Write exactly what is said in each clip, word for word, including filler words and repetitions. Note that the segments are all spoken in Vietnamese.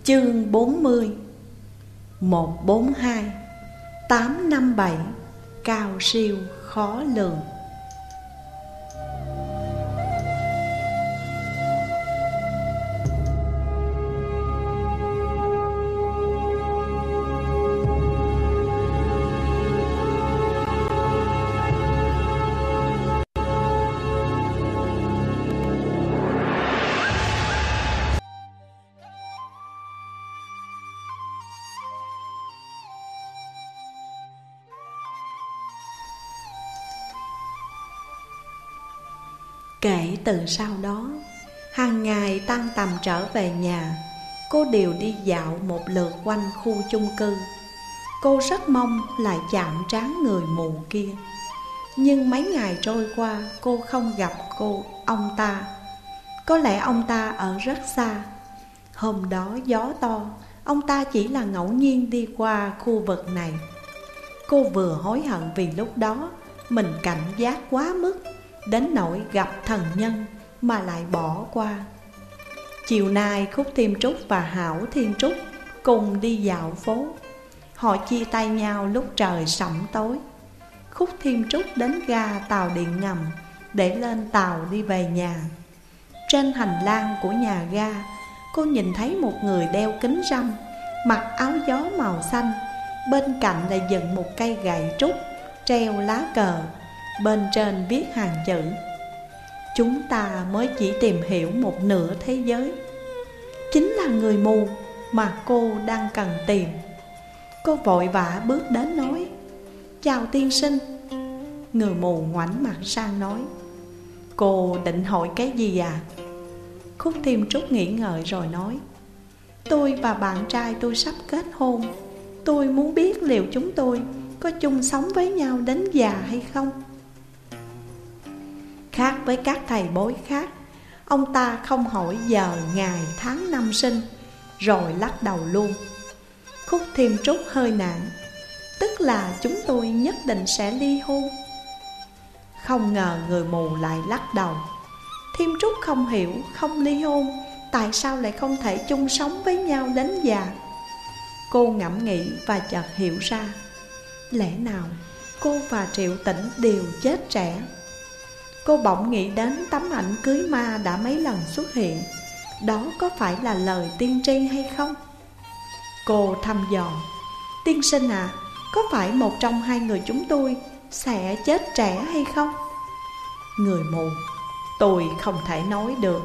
Chương bốn mươi. Một bốn hai tám năm bảy, cao siêu khó lường. Kể từ sau đó, hàng ngày tan tầm trở về nhà, cô đều đi dạo một lượt quanh khu chung cư. Cô rất mong lại chạm trán người mù kia. Nhưng mấy ngày trôi qua, cô không gặp cô ông ta. Có lẽ ông ta ở rất xa. Hôm đó gió to, ông ta chỉ là ngẫu nhiên đi qua khu vực này. Cô vừa hối hận vì lúc đó mình cảnh giác quá mức, đến nỗi gặp thần nhân mà lại bỏ qua. Chiều nay Khúc Thiêm Trúc và Hảo Thiên Trúc cùng đi dạo phố. Họ chia tay nhau lúc trời sẫm tối. Khúc Thiêm Trúc đến ga tàu điện ngầm để lên tàu đi về nhà. Trên hành lang của nhà ga, cô nhìn thấy một người đeo kính râm, mặc áo gió màu xanh. Bên cạnh là dựng một cây gậy trúc, treo lá cờ, bên trên viết hàng chữ: chúng ta mới chỉ tìm hiểu một nửa thế giới. Chính là người mù mà cô đang cần tìm. Cô vội vã bước đến nói: chào tiên sinh. Người mù ngoảnh mặt sang nói: cô định hỏi cái gì à? Khúc Thiêm Trúc nghĩ ngợi rồi nói: tôi và bạn trai tôi sắp kết hôn. Tôi muốn biết liệu chúng tôi có chung sống với nhau đến già hay không. Khác với các thầy bói khác, ông ta không hỏi giờ, ngày, tháng, năm sinh, rồi lắc đầu luôn. Khúc Thiêm Trúc hơi nản: tức là chúng tôi nhất định sẽ ly hôn. Không ngờ người mù lại lắc đầu: Thiêm Trúc không hiểu, không ly hôn, tại sao lại không thể chung sống với nhau đến già? Cô ngẫm nghĩ và chợt hiểu ra, lẽ nào cô và Triệu Tĩnh đều chết trẻ? Cô bỗng nghĩ đến tấm ảnh cưới ma đã mấy lần xuất hiện. Đó có phải là lời tiên tri hay không? Cô thăm dò: tiên sinh à, có phải một trong hai người chúng tôi sẽ chết trẻ hay không? Người mù: tôi không thể nói được.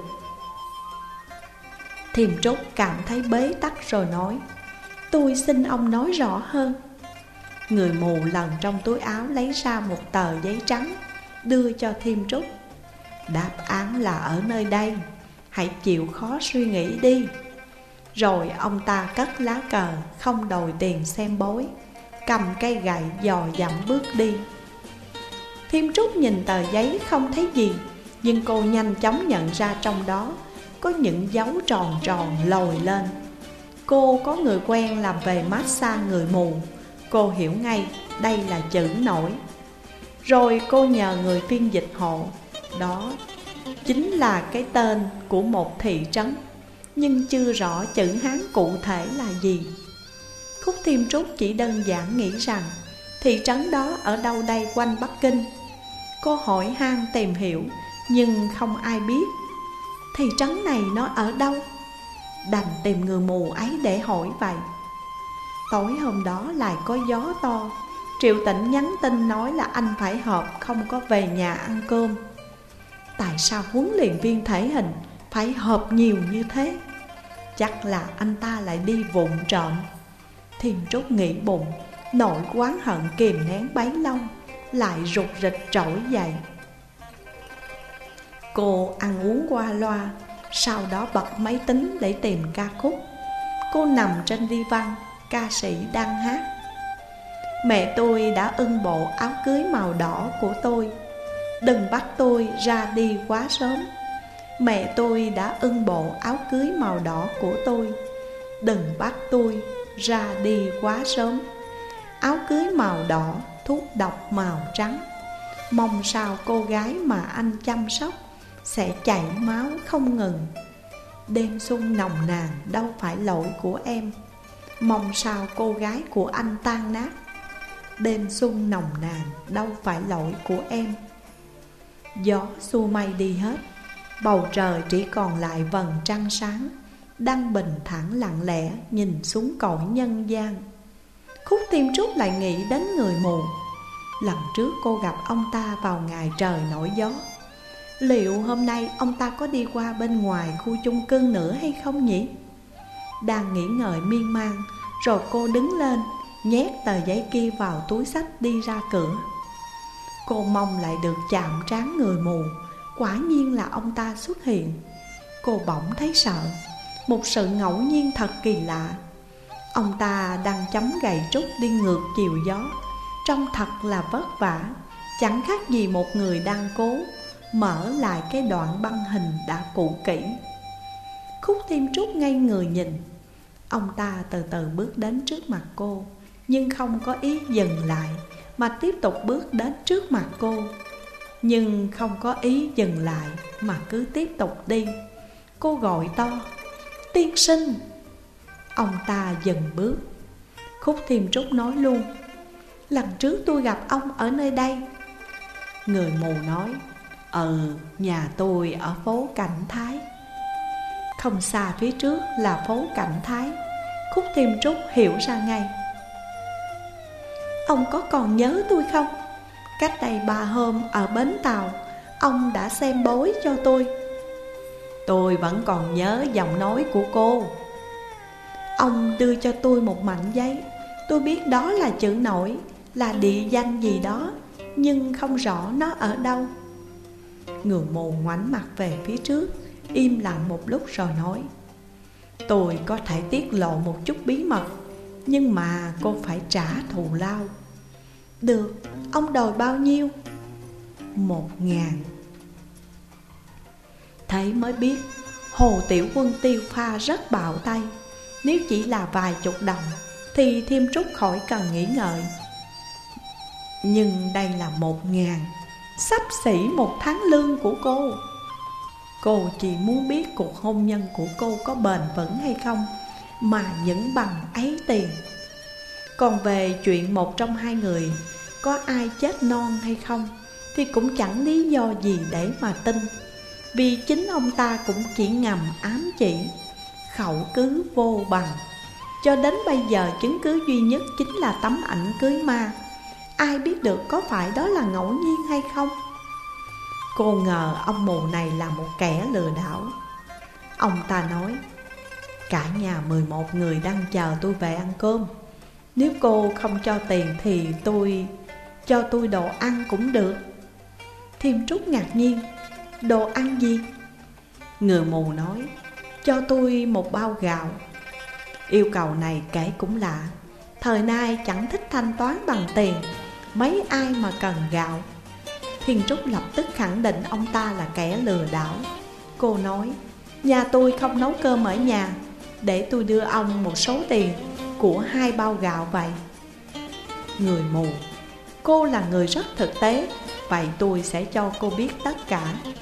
Thiêm Trúc cảm thấy bế tắc rồi nói: tôi xin ông nói rõ hơn. Người mù lần trong túi áo lấy ra một tờ giấy trắng, đưa cho Thiêm Trúc: đáp án là ở nơi đây, hãy chịu khó suy nghĩ đi. Rồi ông ta cất lá cờ, không đòi tiền xem bói, cầm cây gậy dò dẫm bước đi. Thiêm Trúc nhìn tờ giấy không thấy gì, nhưng cô nhanh chóng nhận ra trong đó có những dấu tròn tròn lồi lên. Cô có người quen làm về massage người mù, cô hiểu ngay đây là chữ nổi. Rồi cô nhờ người phiên dịch hộ. Đó chính là cái tên của một thị trấn, nhưng chưa rõ chữ Hán cụ thể là gì. Khúc Thiêm Trúc chỉ đơn giản nghĩ rằng thị trấn đó ở đâu đây quanh Bắc Kinh. Cô hỏi han tìm hiểu, nhưng không ai biết thị trấn này nó ở đâu. Đành tìm người mù ấy để hỏi vậy. Tối hôm đó lại có gió to. Triệu Tĩnh nhắn tin nói là anh phải họp, không có về nhà ăn cơm. Tại sao huấn luyện viên thể hình phải họp nhiều như thế? Chắc là anh ta lại đi vụng trộm. Thiêm Trúc nghĩ bụng, nỗi oán hận kìm nén bấy lâu lại rụt rịch trỗi dậy. Cô ăn uống qua loa, sau đó bật máy tính để tìm ca khúc. Cô nằm trên đi văn, ca sĩ đang hát: mẹ tôi đã ưng bộ áo cưới màu đỏ của tôi, đừng bắt tôi ra đi quá sớm. Mẹ tôi đã ưng bộ áo cưới màu đỏ của tôi, đừng bắt tôi ra đi quá sớm. Áo cưới màu đỏ, thuốc độc màu trắng, mong sao cô gái mà anh chăm sóc sẽ chảy máu không ngừng. Đêm xuân nồng nàn đâu phải lỗi của em, mong sao cô gái của anh tan nát. Đêm xuân nồng nàn đâu phải lỗi của em. Gió xua mây đi hết, bầu trời chỉ còn lại vầng trăng sáng, đang bình thản lặng lẽ nhìn xuống cõi nhân gian. Khúc Thiên Trúc lại nghĩ đến người mù. Lần trước cô gặp ông ta vào ngày trời nổi gió. Liệu hôm nay ông ta có đi qua bên ngoài khu chung cư nữa hay không nhỉ? Đang nghĩ ngợi miên man, rồi cô đứng lên, nhét tờ giấy kia vào túi xách đi ra cửa. Cô mong lại được chạm trán người mù. Quả nhiên là ông ta xuất hiện. Cô bỗng thấy sợ. Một sự ngẫu nhiên thật kỳ lạ. Ông ta đang chấm gậy trúc đi ngược chiều gió, trông thật là vất vả, chẳng khác gì một người đang cố mở lại cái đoạn băng hình đã cũ kỹ. Khúc Thiên Trúc ngây người nhìn. Ông ta từ từ bước đến trước mặt cô, nhưng không có ý dừng lại, mà tiếp tục bước đến trước mặt cô. Nhưng không có ý dừng lại, mà cứ tiếp tục đi. Cô gọi to: "Tiên sinh!" Ông ta dừng bước. Khúc Thiên Trúc nói luôn: "Lần trước tôi gặp ông ở nơi đây." Người mù nói: "Ừ, nhà tôi ở phố Cảnh Thái." Không xa phía trước là phố Cảnh Thái. Khúc Thiên Trúc hiểu ra ngay. "Ông có còn nhớ tôi không? Cách đây ba hôm ở bến tàu, ông đã xem bói cho tôi." "Tôi vẫn còn nhớ giọng nói của cô." "Ông đưa cho tôi một mảnh giấy. Tôi biết đó là chữ nổi, là địa danh gì đó, nhưng không rõ nó ở đâu." Người mù ngoảnh mặt về phía trước, im lặng một lúc rồi nói: "Tôi có thể tiết lộ một chút bí mật, nhưng mà cô phải trả thù lao." "Được, ông đòi bao nhiêu?" "Một ngàn." Thấy mới biết Hồ Tiểu Quân tiêu pha rất bạo tay. Nếu chỉ là vài chục đồng thì Thiêm Trúc khỏi cần nghĩ ngợi. Nhưng đây là một ngàn, xấp xỉ một tháng lương của cô. Cô chỉ muốn biết cuộc hôn nhân của cô có bền vững hay không, mà những bằng ấy tiền. Còn về chuyện một trong hai người có ai chết non hay không thì cũng chẳng lý do gì để mà tin. Vì chính ông ta cũng chỉ ngầm ám chỉ: khẩu cứ vô bằng. Cho đến bây giờ chứng cứ duy nhất chính là tấm ảnh cưới ma. Ai biết được có phải đó là ngẫu nhiên hay không? Cô ngờ ông mù này là một kẻ lừa đảo. Ông ta nói: "Cả nhà mười một người đang chờ tôi về ăn cơm. Nếu cô không cho tiền thì tôi cho tôi đồ ăn cũng được." Thiêm Trúc ngạc nhiên: "Đồ ăn gì?" Người mù nói: "Cho tôi một bao gạo." Yêu cầu này kể cũng lạ. Thời nay chẳng thích thanh toán bằng tiền, mấy ai mà cần gạo. Thiên Trúc lập tức khẳng định ông ta là kẻ lừa đảo. Cô nói: "Nhà tôi không nấu cơm ở nhà, để tôi đưa ông một số tiền của hai bao gạo vậy." Người mù: "Cô là người rất thực tế, vậy tôi sẽ cho cô biết tất cả."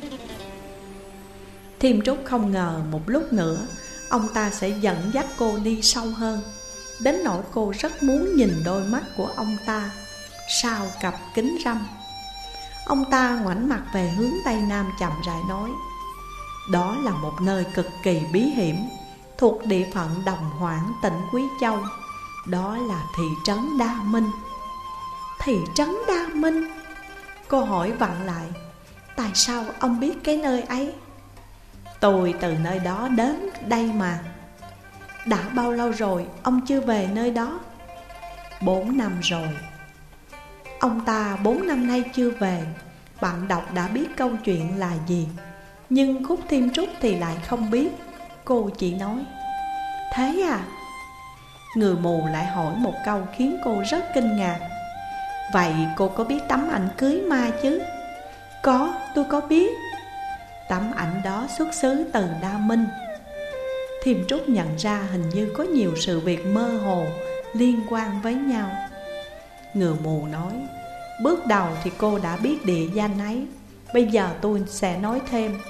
Thiêm Trúc không ngờ một lúc nữa ông ta sẽ dẫn dắt cô đi sâu hơn, đến nỗi cô rất muốn nhìn đôi mắt của ông ta sau cặp kính râm. Ông ta ngoảnh mặt về hướng Tây Nam chậm rãi nói: "Đó là một nơi cực kỳ bí hiểm, thuộc địa phận Đồng Hoảng, tỉnh Quý Châu. Đó là thị trấn Đa Minh." "Thị trấn Đa Minh?" Cô hỏi vặn lại: "Tại sao ông biết cái nơi ấy?" "Tôi từ nơi đó đến đây mà." "Đã bao lâu rồi ông chưa về nơi đó?" Bốn năm rồi." Ông ta bốn năm nay chưa về. Bạn đọc đã biết câu chuyện là gì, nhưng Khúc Thiêm Trúc thì lại không biết. Cô chỉ nói: "Thế à?" Người mù lại hỏi một câu khiến cô rất kinh ngạc: "Vậy cô có biết tấm ảnh cưới ma chứ?" "Có, tôi có biết." "Tấm ảnh đó xuất xứ từ Đa Minh." Thiêm Trúc nhận ra hình như có nhiều sự việc mơ hồ liên quan với nhau. Người mù nói: "Bước đầu thì cô đã biết địa danh ấy. Bây giờ tôi sẽ nói thêm.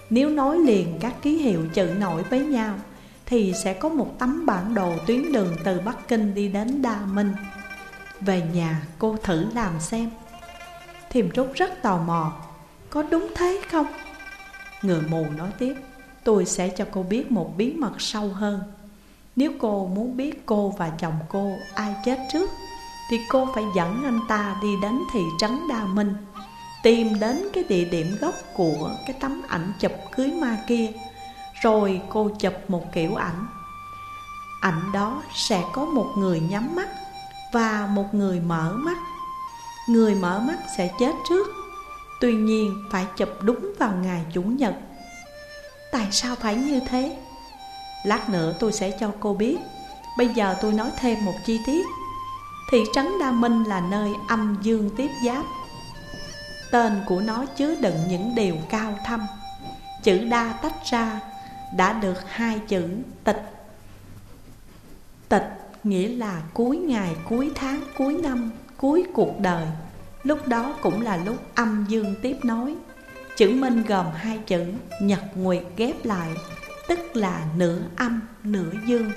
Nếu nối liền các ký hiệu chữ nổi với nhau thì sẽ có một tấm bản đồ tuyến đường từ Bắc Kinh đi đến Đa Minh. Về nhà cô thử làm xem. Thiềm Trúc rất tò mò, có đúng thế không? Người mù nói tiếp, tôi sẽ cho cô biết một bí mật sâu hơn. Nếu cô muốn biết cô và chồng cô ai chết trước thì cô phải dẫn anh ta đi đến thị trấn Đa Minh, tìm đến cái địa điểm gốc của cái tấm ảnh chụp cưới ma kia. Rồi cô chụp một kiểu ảnh. Ảnh đó sẽ có một người nhắm mắt và một người mở mắt. Người mở mắt sẽ chết trước, tuy nhiên phải chụp đúng vào ngày Chủ nhật. Tại sao phải như thế? Lát nữa tôi sẽ cho cô biết. Bây giờ tôi nói thêm một chi tiết. Thị trấn Đa Minh là nơi âm dương tiếp giáp. Tên của nó chứa đựng những điều cao thâm. Chữ đa tách ra đã được hai chữ tịch. Tịch nghĩa là cuối ngày, cuối tháng, cuối năm, cuối cuộc đời. Lúc đó cũng là lúc âm dương tiếp nối. Chữ Minh gồm hai chữ nhật nguyệt ghép lại, tức là nửa âm, nửa dương.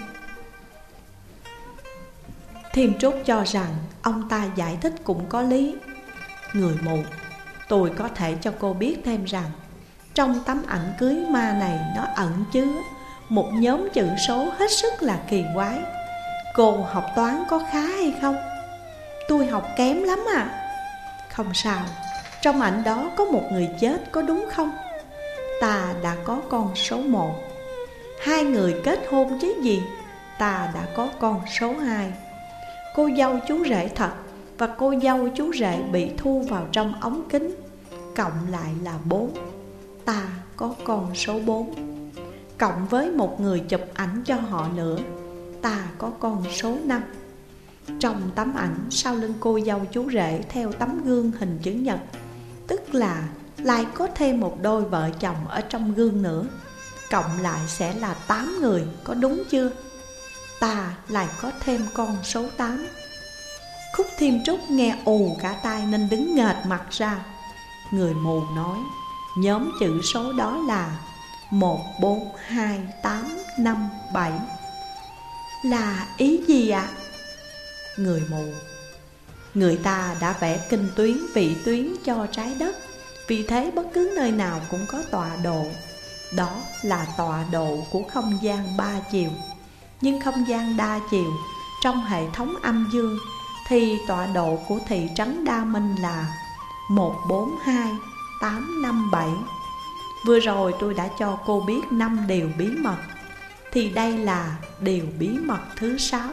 Thiềm Trúc cho rằng ông ta giải thích cũng có lý. Người mù, tôi có thể cho cô biết thêm rằng trong tấm ảnh cưới ma này nó ẩn chứa một nhóm chữ số hết sức là kỳ quái. Cô học toán có khá hay không? Tôi học kém lắm à. Không sao, trong ảnh đó có một người chết có đúng không? Ta đã có con số một. Hai người kết hôn chứ gì, ta đã có con số hai. Cô dâu chú rể thật và cô dâu chú rể bị thu vào trong ống kính, cộng lại là bốn. Ta có con số bốn. Cộng với một người chụp ảnh cho họ nữa, ta có con số năm. Trong tấm ảnh sau lưng cô dâu chú rể theo tấm gương hình chữ nhật, tức là lại có thêm một đôi vợ chồng ở trong gương nữa. Cộng lại sẽ là tám người, có đúng chưa? Ta lại có thêm con số tám. Khúc Thiêm Trúc nghe ù cả tai nên đứng nghệt mặt ra. Người mù nói, nhóm chữ số đó là một, bốn, hai, tám, năm, bảy. Là ý gì ạ? À? Người mù, người ta đã vẽ kinh tuyến, vị tuyến cho trái đất. Vì thế bất cứ nơi nào cũng có tọa độ. Đó là tọa độ của không gian ba chiều. Nhưng không gian đa chiều trong hệ thống âm dương thì tọa độ của thị trấn Đa Minh là một, bốn, hai, tám, năm, bảy. Vừa rồi tôi đã cho cô biết năm điều bí mật, thì đây là điều bí mật thứ sáu.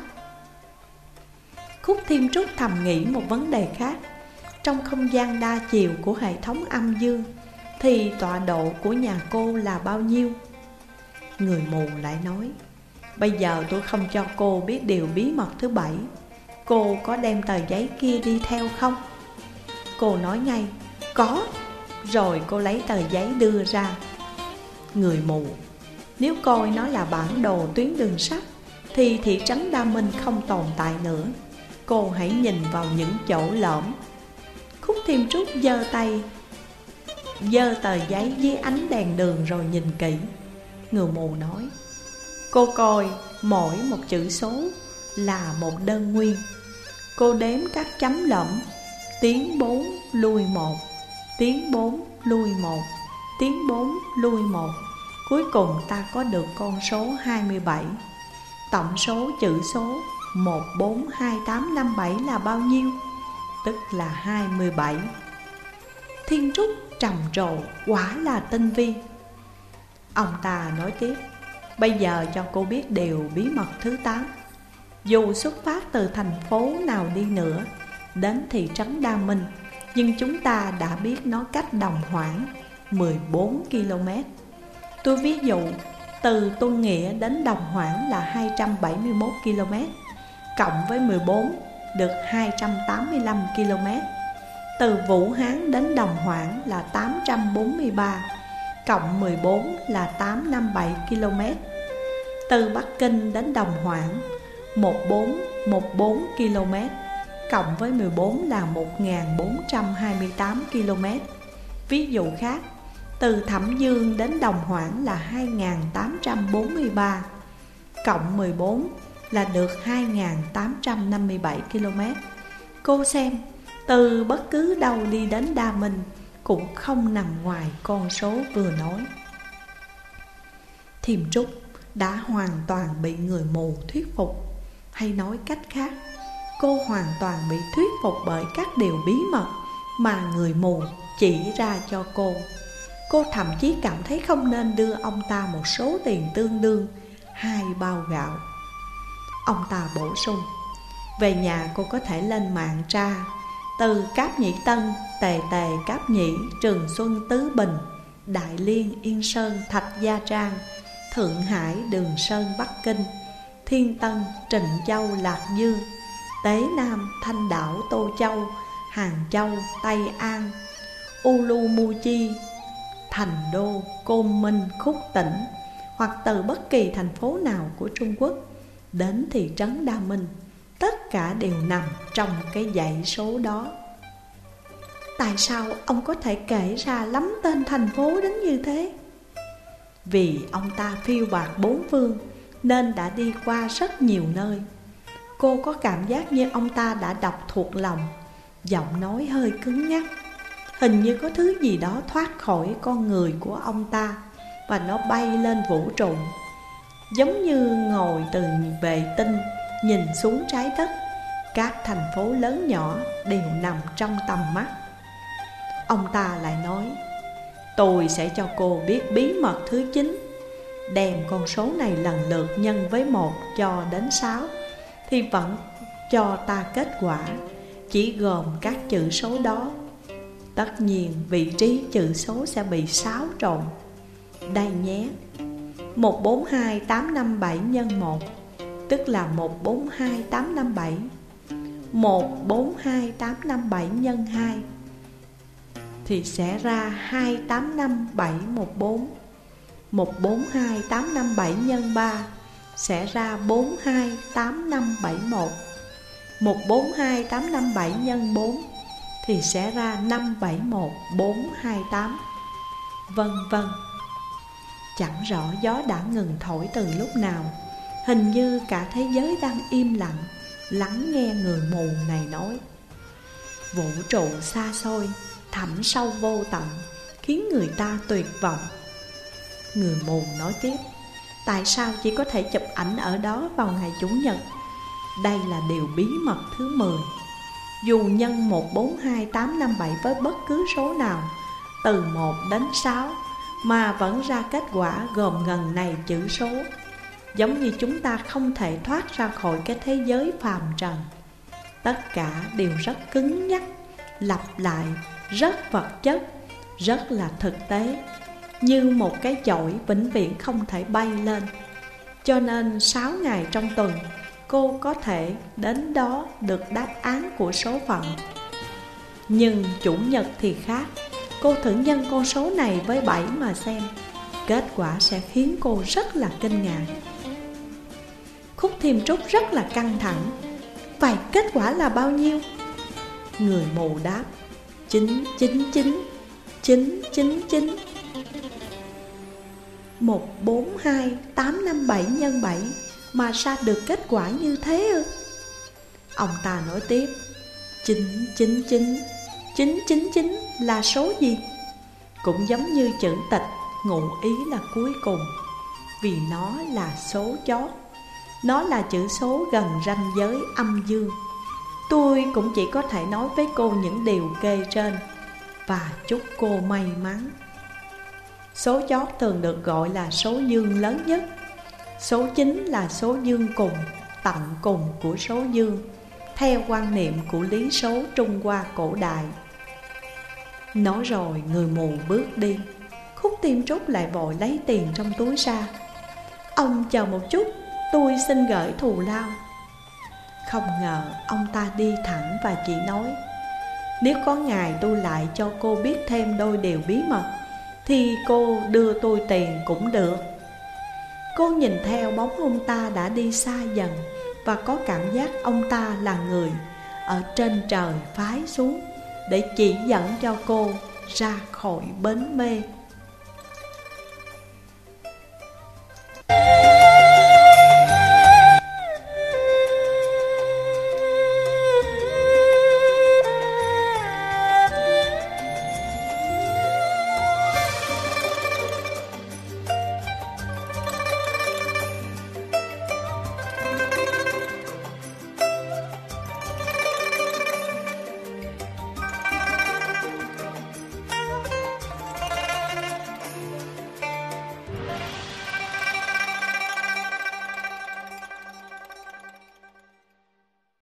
Khúc Thiêm Trúc thầm nghĩ một vấn đề khác. Trong không gian đa chiều của hệ thống âm dương thì tọa độ của nhà cô là bao nhiêu? Người mù lại nói, bây giờ tôi không cho cô biết điều bí mật thứ bảy. Cô có đem tờ giấy kia đi theo không? Cô nói ngay, có. Rồi cô lấy tờ giấy đưa ra. Người mù, nếu coi nó là bản đồ tuyến đường sắt thì thị trấn Đa Minh không tồn tại nữa. Cô hãy nhìn vào những chỗ lõm. Khúc Thiêm Trúc giơ tay, giơ tờ giấy dưới ánh đèn đường rồi nhìn kỹ. Người mù nói, cô coi mỗi một chữ số là một đơn nguyên. Cô đếm các chấm lõm, tiến bốn lui một, tiến bốn lui một, tiến bốn lui một. Cuối cùng ta có được con số hai mươi bảy. Tổng số chữ số một, bốn, hai, tám, năm, bảy là bao nhiêu? Tức là hai mươi bảy. Thiên Trúc trầm trồ, quả là tinh vi. Ông ta nói tiếp, bây giờ cho cô biết điều bí mật thứ tám. Dù xuất phát từ thành phố nào đi nữa đến thị trấn Đa Minh, nhưng chúng ta đã biết nó cách Đồng Hoảng mười bốn ki lô mét. Tôi ví dụ, từ Tuân Nghĩa đến Đồng Hoảng là hai trăm bảy mươi mốt ki lô mét, cộng với mười bốn được hai trăm tám mươi lăm ki lô mét. Từ Vũ Hán đến Đồng Hoảng là tám trăm bốn mươi ba, cộng mười bốn là tám trăm năm mươi bảy ki lô mét. Từ Bắc Kinh đến Đồng Hoảng một nghìn bốn trăm mười bốn ki lô mét, cộng với mười bốn là một nghìn bốn trăm hai mươi tám ki lô mét. Ví dụ khác, từ Thẩm Dương đến Đồng Hoảng là hai nghìn tám trăm bốn mươi ba, cộng mười bốn là được hai nghìn tám trăm năm mươi bảy ki lô mét. Cô xem, từ bất cứ đâu đi đến Đa Minh cũng không nằm ngoài con số vừa nói. Thiêm Trúc đã hoàn toàn bị người mù thuyết phục. Hay nói cách khác, cô hoàn toàn bị thuyết phục bởi các điều bí mật mà người mù chỉ ra cho cô. Cô thậm chí cảm thấy không nên đưa ông ta một số tiền tương đương hai bao gạo. Ông ta bổ sung, về nhà cô có thể lên mạng tra từ Cáp Nhĩ Tân, Tề Tề Cáp Nhĩ, Trường Xuân Tứ Bình, Đại Liên Yên Sơn Thạch Gia Trang, Thượng Hải Đường Sơn Bắc Kinh, Thiên Tân Trịnh Châu Lạc Dương, Tế Nam Thanh Đảo Tô Châu, Hàng Châu Tây An, Urumqi, Thành Đô Côn Minh Khúc Tỉnh, hoặc từ bất kỳ thành phố nào của Trung Quốc đến thị trấn Đa Minh, tất cả đều nằm trong cái dãy số đó. Tại sao ông có thể kể ra lắm tên thành phố đến như thế? Vì ông ta phiêu bạt bốn phương nên đã đi qua rất nhiều nơi. Cô có cảm giác như ông ta đã đọc thuộc lòng. Giọng nói hơi cứng nhắc, hình như có thứ gì đó thoát khỏi con người của ông ta và nó bay lên vũ trụ, giống như ngồi từ vệ tinh nhìn xuống trái đất. Các thành phố lớn nhỏ đều nằm trong tầm mắt. Ông ta lại nói, tôi sẽ cho cô biết bí mật thứ chín. Đem con số này lần lượt nhân với một cho đến sáu thì vẫn cho ta kết quả chỉ gồm các chữ số đó. Tất nhiên vị trí chữ số sẽ bị xáo trộn. Đây nhé, một bốn hai tám năm bảy nhân một tức là một bốn hai tám năm bảy. Một bốn hai tám năm bảy nhân hai thì sẽ ra hai tám năm bảy một bốn. Một bốn hai tám năm bảy nhân ba sẽ ra bốn hai tám năm bảy một. Một bốn hai tám năm bảy nhân bốn thì sẽ ra năm bảy một bốn hai tám, vân vân. Chẳng rõ gió đã ngừng thổi từ lúc nào. Hình như cả thế giới đang im lặng lắng nghe người mù này nói. Vũ trụ xa xôi, thẳm sâu vô tận, khiến người ta tuyệt vọng. Người mù nói tiếp, tại sao chỉ có thể chụp ảnh ở đó vào ngày Chủ nhật? Đây là điều bí mật thứ mười. Dù nhân một bốn hai tám năm bảy với bất cứ số nào, từ một đến sáu, mà vẫn ra kết quả gồm ngần này chữ số. Giống như chúng ta không thể thoát ra khỏi cái thế giới phàm trần. Tất cả đều rất cứng nhắc, lặp lại, rất vật chất, rất là thực tế, như một cái chổi vĩnh viễn không thể bay lên. Cho nên sáu ngày trong tuần cô có thể đến đó được đáp án của số phận. Nhưng Chủ nhật thì khác. Cô thử nhân con số này với bảy mà xem. Kết quả sẽ khiến cô rất là kinh ngạc. Khúc Thiêm Trúc rất là căng thẳng. Vậy kết quả là bao nhiêu? Người mù đáp, chín chín chín, chín chín chín. Một bốn hai tám năm bảy nhân bảy mà ra được kết quả như thế ư? Ông ta nói tiếp, chín chín chín, chín chín chín là số gì? Cũng giống như chữ tịch, ngụ ý là cuối cùng, vì nó là số chót. Nó là chữ số gần ranh giới âm dương. Tôi cũng chỉ có thể nói với cô những điều kê trên và chúc cô may mắn. Số chót thường được gọi là số dương lớn nhất. Số chín là số dương cùng, tận cùng của số dương, theo quan niệm của lý số Trung Hoa cổ đại. Nói rồi người mù bước đi. Khúc Thiêm Trúc lại vội lấy tiền trong túi ra. Ông chờ một chút, tôi xin gửi thù lao. Không ngờ ông ta đi thẳng và chỉ nói, nếu có ngày tôi lại cho cô biết thêm đôi điều bí mật thì cô đưa tôi tiền cũng được. Cô nhìn theo bóng ông ta đã đi xa dần và có cảm giác ông ta là người ở trên trời phái xuống để chỉ dẫn cho cô ra khỏi bến mê.